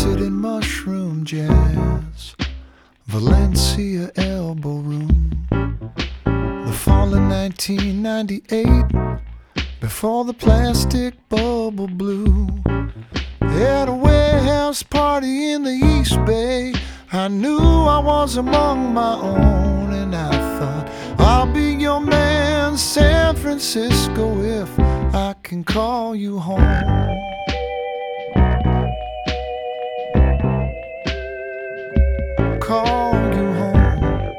acid and mushroom jazz, Valencia elbow room. The fall of 1998, before the plastic bubble blew. At a warehouse party in the East Bay, I knew I was among my own, and I thought, I'll be your man, San Francisco, if I can call you home. Call you home.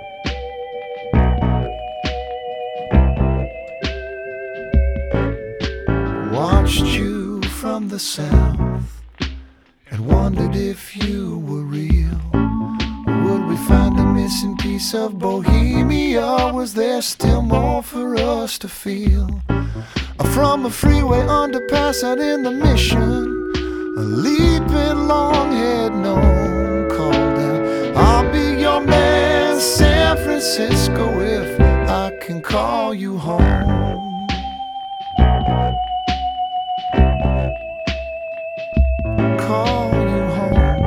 Watched you from the south and wondered if you were real. Would we find a missing piece of Bohemia? Was there still more for us to feel? From a freeway underpass out in the Mission, a leaping long-haired gnome called out, I'll be your man, San Francisco, if I can call you home. Call you home.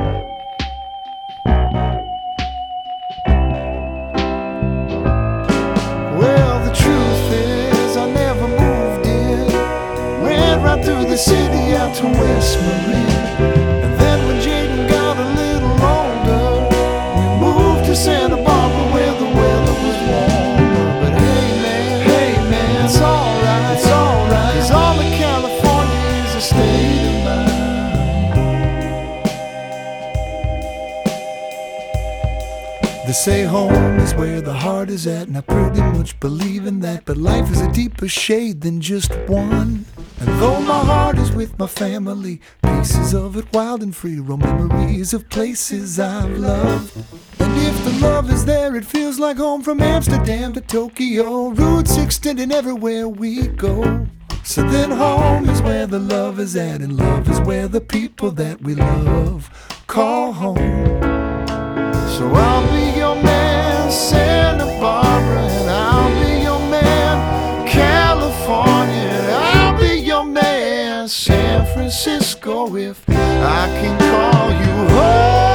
Well, the truth is I never moved in. Ran right through the city out to West Marin. And then when Jaden got a little older, we moved to Santa Barbara where the weather was warmer. But hey man, it's alright, 'cause all of California is a state of mind. They say home is where the heart is at, and I pretty much believe in that. But life is a deeper shade than just one. And though my heart is with my family, pieces of it wild and free, raw memories of places I've loved. And if the love is there, it feels like home from Amsterdam to Tokyo, roots extending everywhere we go. So then home is where the love is at, and love is where the people that we love call home. So I'll be your man, Santa Barbara, and I'll be your man, California, and I'll be your man, San Francisco, if I can call you home.